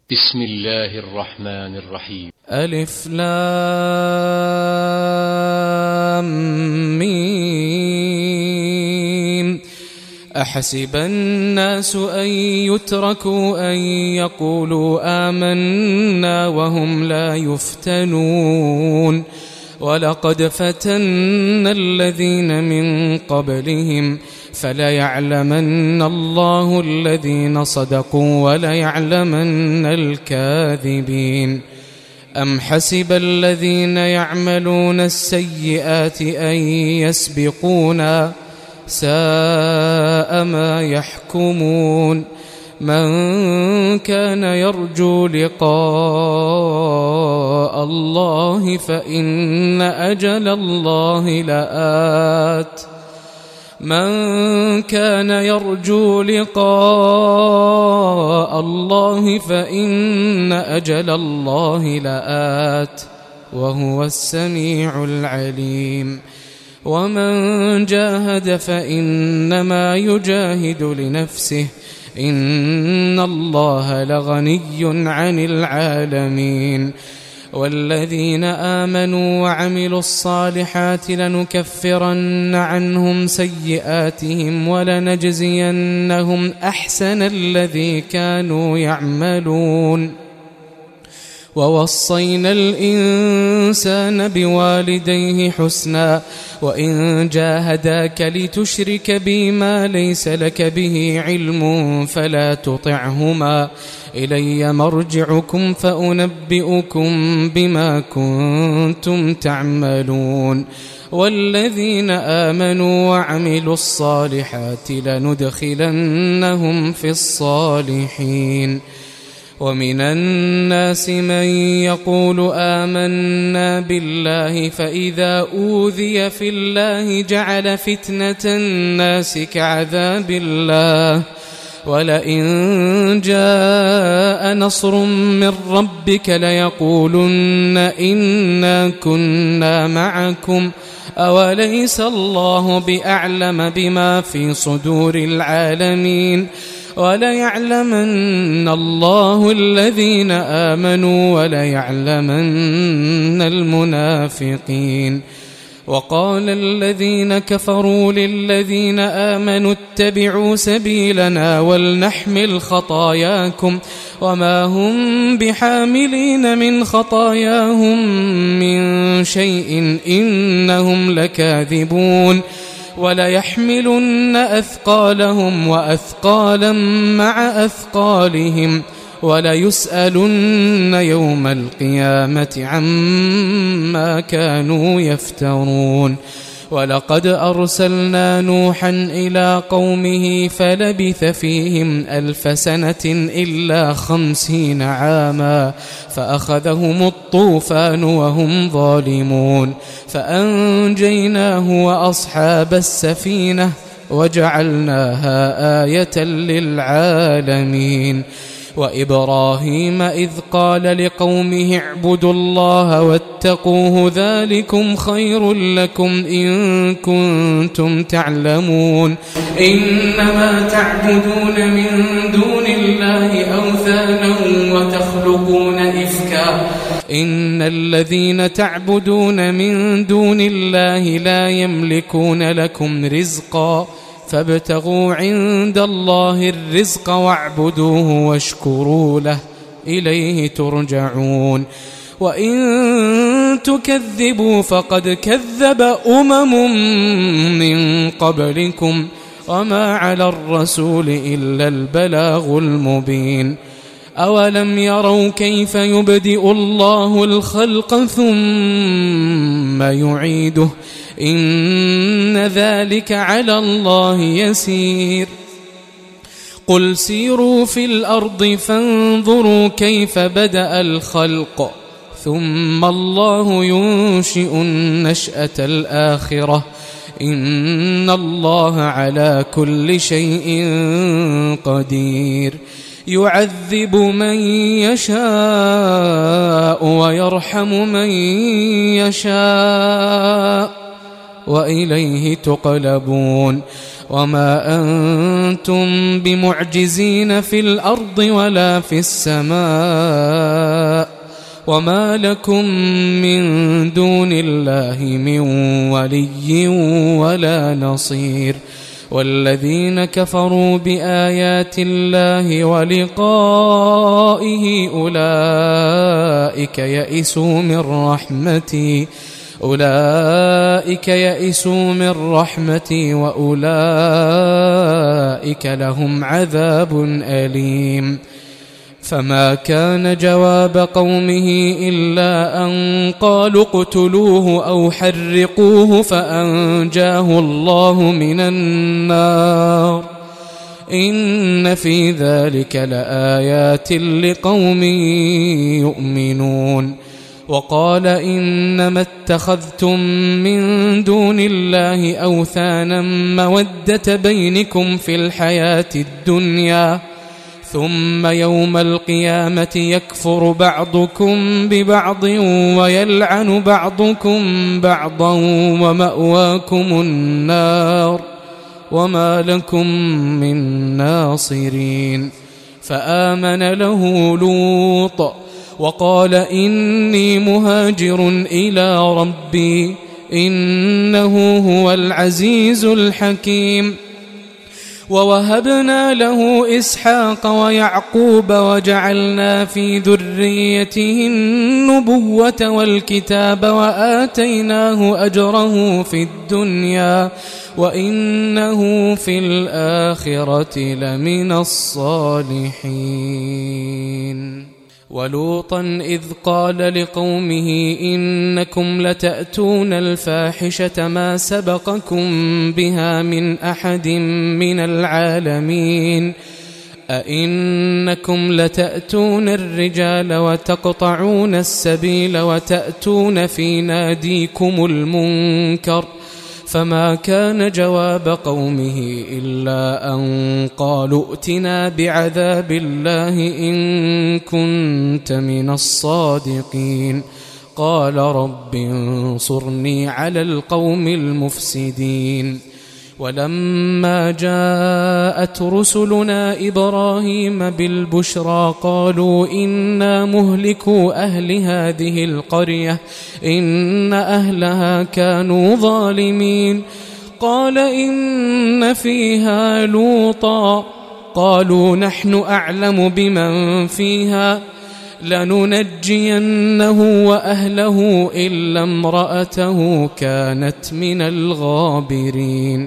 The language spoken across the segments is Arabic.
بسم الله الرحمن الرحيم. ألف لام ميم. أحسب الناس أن يتركوا أن يقولوا آمنا وهم لا يفتنون ولقد فتنا الذين من قبلهم فليعلمن الله الذين صدقوا وليعلمن الكاذبين. أم حسب الذين يعملون السيئات أن يسبقونا ساء ما يحكمون. من كان يرجو لقاء الله فإن أجل الله لآت. من كان يرجو لقاء الله فإن أجل الله لآت وهو السميع العليم. ومن جاهد فإنما يجاهد لنفسه إن الله لغني عن العالمين. والذين آمنوا وعملوا الصالحات لنكفرن عنهم سيئاتهم ولنجزينهم أحسن الذي كانوا يعملون. ووصينا الإنسان بوالديه حسنا وإن جاهداك لتشرك بي ما ليس لك به علم فلا تطعهما إلي مرجعكم فأنبئكم بما كنتم تعملون. والذين آمنوا وعملوا الصالحات لندخلنهم في الصالحين. ومن الناس من يقول آمنا بالله فإذا أوذي في الله جعل فتنة الناس كعذاب الله ولئن جاء نصر من ربك ليقولن إنا كنا معكم أوليس الله بأعلم بما في صدور العالمين. وليعلمن الله الذين آمنوا وليعلمن المنافقين. وقال الذين كفروا للذين آمنوا اتبعوا سبيلنا ولنحمل خطاياكم وما هم بحاملين من خطاياهم من شيء إنهم لكاذبون. وليحملن أثقالهم وأثقالا مع أثقالهم وليسألن يوم القيامة عما كانوا يفترون. ولقد أرسلنا نوحا إلى قومه فلبث فيهم 1000 سنة إلا 50 عاما فأخذهم الطوفان وهم ظالمون فأنجيناه وأصحاب السفينة وجعلناها آية للعالمين. وإبراهيم إذ قال لقومه اعبدوا الله واتقوه ذلكم خير لكم إن كنتم تعلمون. إنما تعبدون من دون الله أوثانا وتخلقون إفكا إن الذين تعبدون من دون الله لا يملكون لكم رزقا فابتغوا عند الله الرزق واعبدوه واشكروا له إليه ترجعون. وإن تكذبوا فقد كذب من قبلكم وما على الرسول إلا البلاغ المبين. أولم يروا كيف يبدئ الله الخلق ثم يعيده إن ذلك على الله يسير. قل سيروا في الأرض فانظروا كيف بدأ الخلق ثم الله ينشئ النشأة الآخرة إن الله على كل شيء قدير. يعذب من يشاء ويرحم من يشاء وإليه تقلبون وما أنتم بمعجزين في الأرض ولا في السماء وما لكم من دون الله من ولي ولا نصير والذين كفروا بآيات الله ولقائه أولئك يئسوا من رحمتي وأولئك لهم عذاب أليم فما كان جواب قومه إلا أن قالوا اقتلوه أو حرقوه فأنجاه الله من النار إن في ذلك لآيات لقوم يؤمنون وقال إنما اتخذتم من دون الله أوثانا مودة بينكم في الحياة الدنيا ثم يوم القيامة يكفر بعضكم ببعض ويلعن بعضكم بعضا ومأواكم النار وما لكم من ناصرين فآمن له لوط وقال إني مهاجر إلى ربي إنه هو العزيز الحكيم ووهبنا له إسحاق ويعقوب وجعلنا في ذريته النبوة والكتاب وآتيناه أجره في الدنيا وإنه في الآخرة لمن الصالحين ولوطا إذ قال لقومه إنكم لتأتون الفاحشة ما سبقكم بها من أحد من العالمين أئنكم لتأتون الرجال وتقطعون السبيل وتأتون في ناديكم المنكر فما كان جواب قومه إلا أن قالوا ائتنا بعذاب الله إن كنت من الصادقين قال رب انصرني على القوم المفسدين ولما جاءت رسلنا إبراهيم بالبشرى قالوا إنا مهلكو أهل هذه القرية إن أهلها كانوا ظالمين قال إن فيها لوطا قالوا نحن أعلم بمن فيها لننجينه وأهله إلا امرأته كانت من الغابرين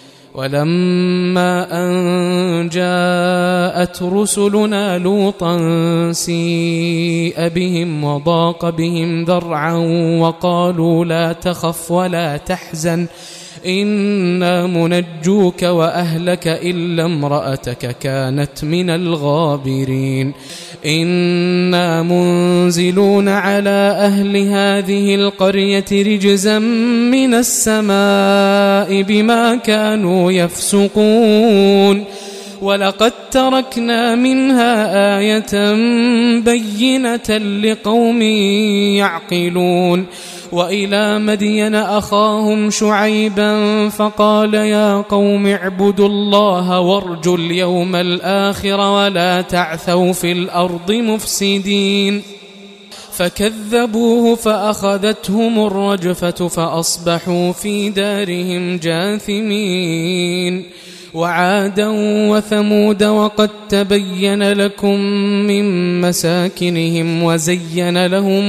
ولما أن جاءت رسلنا لوطا سيء بهم وضاق بهم ذرعا وقالوا لا تخف ولا تحزن إنا منجوك وأهلك إلا امرأتك كانت من الغابرين إنا منزلون على أهل هذه القرية رجزا من السماء بما كانوا يفسقون ولقد تركنا منها آية بينة لقوم يعقلون وإلى مدين أخاهم شعيبا فقال يا قوم اعبدوا الله وارجوا اليوم الآخر ولا تعثوا في الأرض مفسدين فكذبوه فأخذتهم الرجفة فأصبحوا في دارهم جاثمين وعادا وثمود وقد تبين لكم من مساكنهم وزين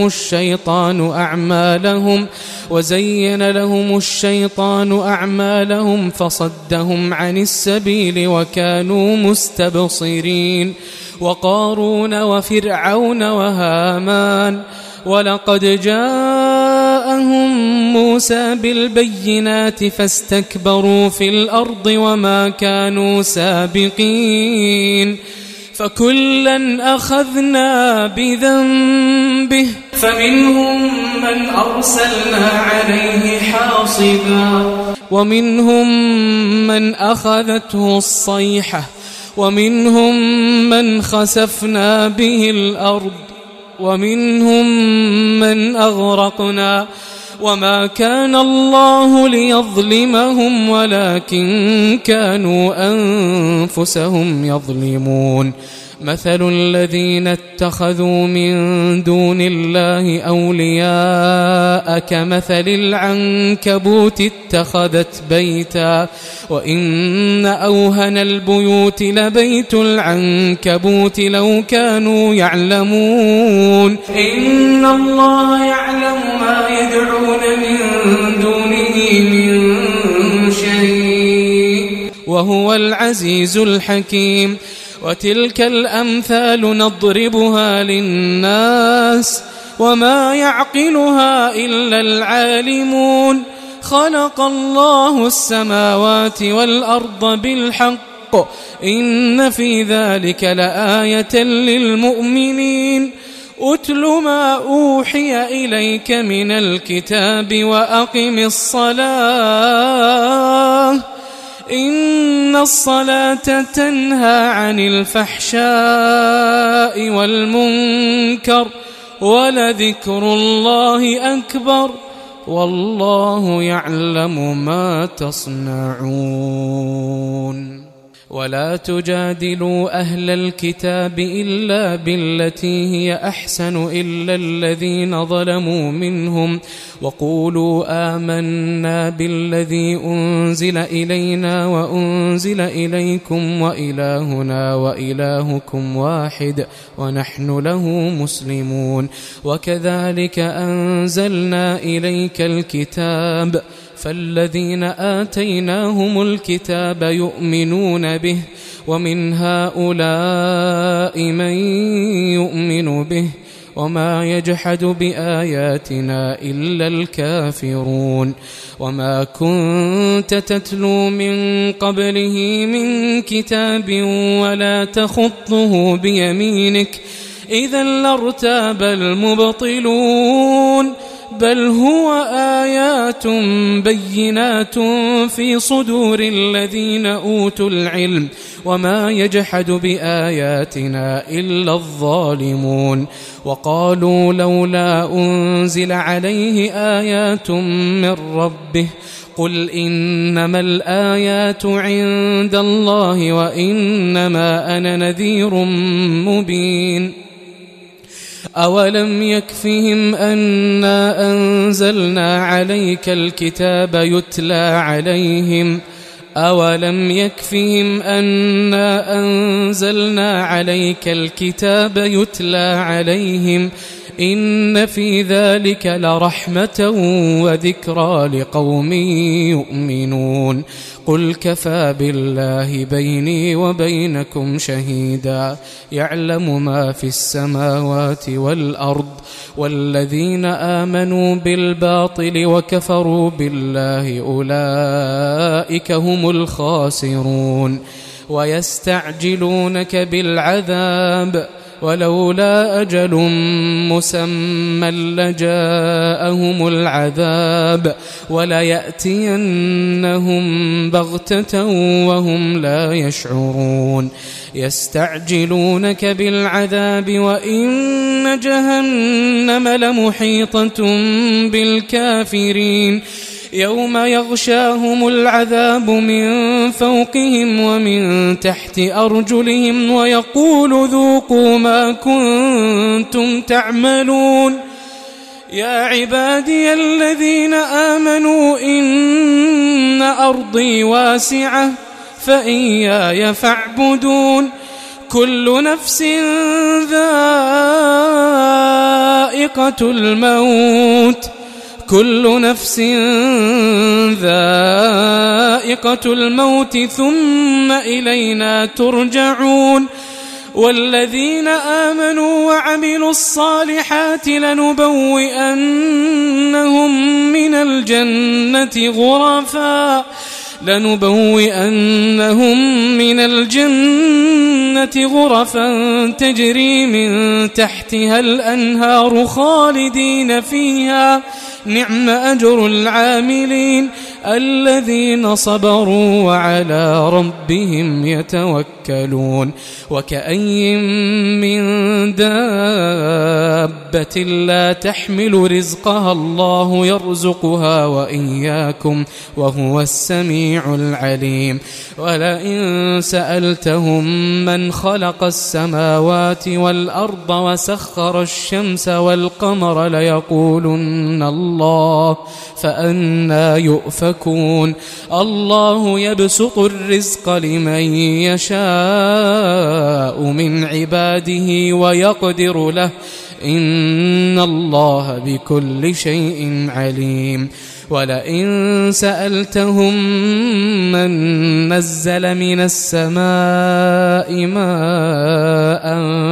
لهم الشيطان أعمالهم فصدهم عن السبيل وكانوا مستبصرين وقارون وفرعون وهامان ولقد جاءهم موسى بالبينات فاستكبروا في الأرض وما كانوا سابقين فكلا أخذنا بذنبه فمنهم من أرسلنا عليه حاصبا ومنهم من أخذته الصيحة ومنهم من خسفنا به الأرض ومنهم من أغرقنا وما كان الله ليظلمهم ولكن كانوا أنفسهم يظلمون مثل الذين اتخذوا من دون الله أولياء كمثل العنكبوت اتخذت بيتا وإن أوهن البيوت لبيت العنكبوت لو كانوا يعلمون إن الله يعلم ما يدعون من دونه من شيء وهو العزيز الحكيم وتلك الأمثال نضربها للناس وما يعقلها إلا العالمون خلق الله السماوات والأرض بالحق إن في ذلك لآية للمؤمنين أتل ما أوحي إليك من الكتاب وأقم الصلاة إن الصلاة تنهى عن الفحشاء والمنكر ولذكر الله أكبر والله يعلم ما تصنعون ولا تجادلوا أهل الكتاب إلا بالتي هي أحسن إلا الذين ظلموا منهم وقولوا آمنا بالذي أنزل إلينا وأنزل إليكم وإلهنا وإلهكم واحد ونحن له مسلمون وكذلك أنزلنا إليك الكتاب فالذين آتيناهم الكتاب يؤمنون به ومن هؤلاء من يؤمن به وما يجحد بآياتنا إلا الكافرون وما كنت تتلو من قبله من كتاب ولا تخطه بيمينك إذا لارتاب المبطلون بل هو آيات بينات في صدور الذين أوتوا العلم وما يجحد بآياتنا إلا الظالمون وقالوا لولا أنزل عليه آيات من ربه قل إنما الآيات عند الله وإنما أنا نذير مبين أولم يكفهم أنا أنزلنا عليك الكتاب يتلى عليهم أولم يكفهم أنا أنزلنا عليك الكتاب يتلى عليهم إن في ذلك لرحمة وذكرى لقوم يؤمنون قل كفى بالله بيني وبينكم شهيدا يعلم ما في السماوات والأرض والذين آمنوا بالباطل وكفروا بالله أولئك هم الخاسرون ويستعجلونك بالعذاب ولولا أجل مسمى لجاءهم العذاب وليأتينهم بغتة وهم لا يشعرون يستعجلونك بالعذاب وإن جهنم لمحيطة بالكافرين يوم يغشاهم العذاب من فوقهم ومن تحت أرجلهم ويقول ذوقوا ما كنتم تعملون يا عبادي الذين آمنوا إن أرضي واسعة فإياي فاعبدون كل نفس ذائقة الموت كل نفس ذائقة الموت ثم إلينا ترجعون والذين آمنوا وعملوا الصالحات لنبوئنهم من الجنة غرفا تجري من تحتها الأنهار خالدين فيها نعم أجر العاملين الذين صبروا وعلى ربهم يتوكلون وكأي من دابة لا تحمل رزقها الله يرزقها وإياكم وهو السميع العليم ولئن سألتهم من خلق السماوات والأرض وسخر الشمس والقمر ليقولن الله فأنى يؤفكون الله يبسط الرزق لمن يشاء من عباده ويقدر له إن الله بكل شيء عليم ولئن سألتهم من نزل من السماء ماء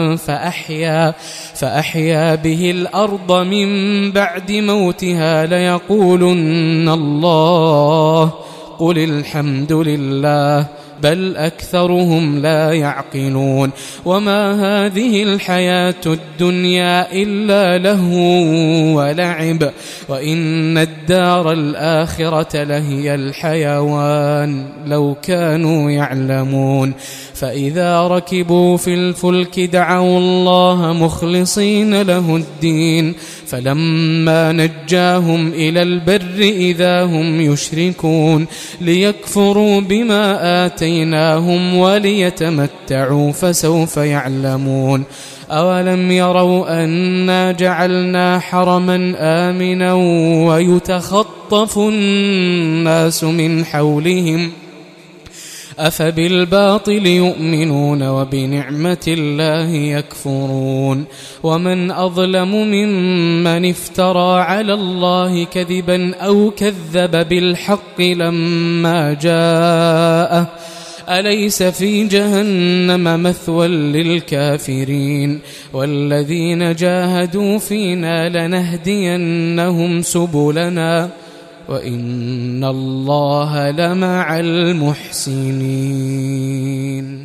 فأحيا به الأرض من بعد موتها ليقولن الله قل الحمد لله بل أكثرهم لا يعقلون وما هذه الحياة الدنيا إلا لهو ولعب وإن الدار الآخرة لهي الحيوان لو كانوا يعلمون فإذا ركبوا في الفلك دعوا الله مخلصين له الدين فلما نجاهم إلى البر إذا هم يشركون ليكفروا بما آتيناهم وليتمتعوا فسوف يعلمون أولم يروا أنا جعلنا حرما آمنا ويتخطف الناس من حولهم أفبالباطل يؤمنون وبنعمة الله يكفرون ومن أظلم ممن افترى على الله كذبا أو كذب بالحق لما جاءه أليس في جهنم مثوى للكافرين والذين جاهدوا فينا لنهدينهم سبلنا وإن الله لمع المحسنين